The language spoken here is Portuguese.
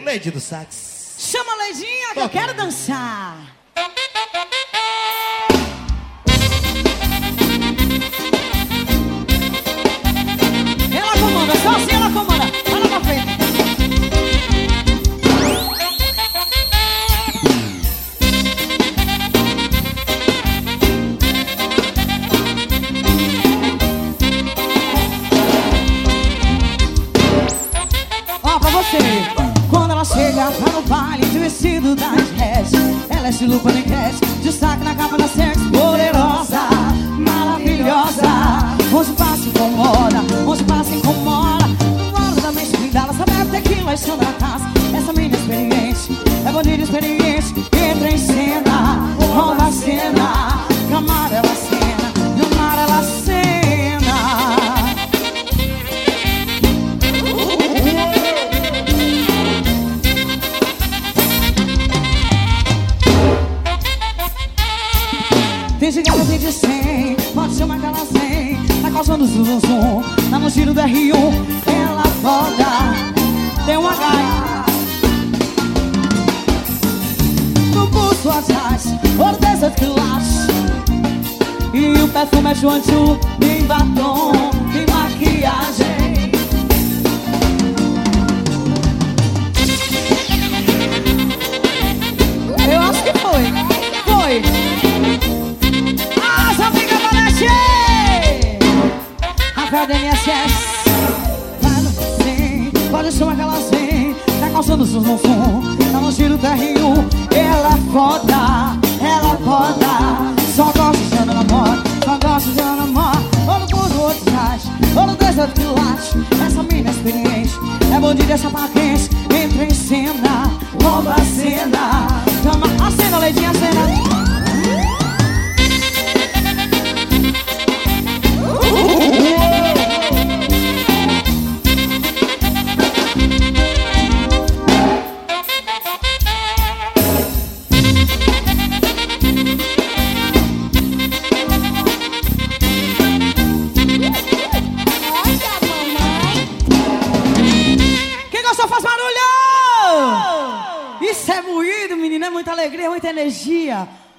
Lady do sax. Chama a Leidinha que eu quero dançar. Ela comanda, só assim ela comanda. Vai lá pra frente. Ó, pra você. Quando ela chega para o baile de vestido das Red, ela é estilo paniquete, destaque na capa da sexy, poderosa, maravilhosa. Onde passa incomoda, onde passa incomoda. Fora da mente blindada, sabe tequila e chama na taça. Essa menina experiente, é bonita experiente, entra em cena, rouba a cena. Camara ela cena, camara ela cena. Tem gigante, tem de 100, pode chamar que ela 100. Tá causando zum, tá no giro do R1. Ela foda, tem uma gaia no pulso atrás, ouro 18 quilates. E o perfume é Joanju, tem batom, tem maquiagem. Eu acho que foi. Rafael da NSS, sim, pode chamar que ela sim. Tá causando zum, tá no giro do R1. Ela é foda, só gosta de andar na moda, só gosta de andar na moda. Olho por outro trás, olho 18 quilates. Essa mina é experiente, é bom de deixar pra quente. Entra em cena, rouba a cena. Chama a cena, Leidinha, a cena. Faz barulho! Isso é moído, menina, é muita alegria, muita energia.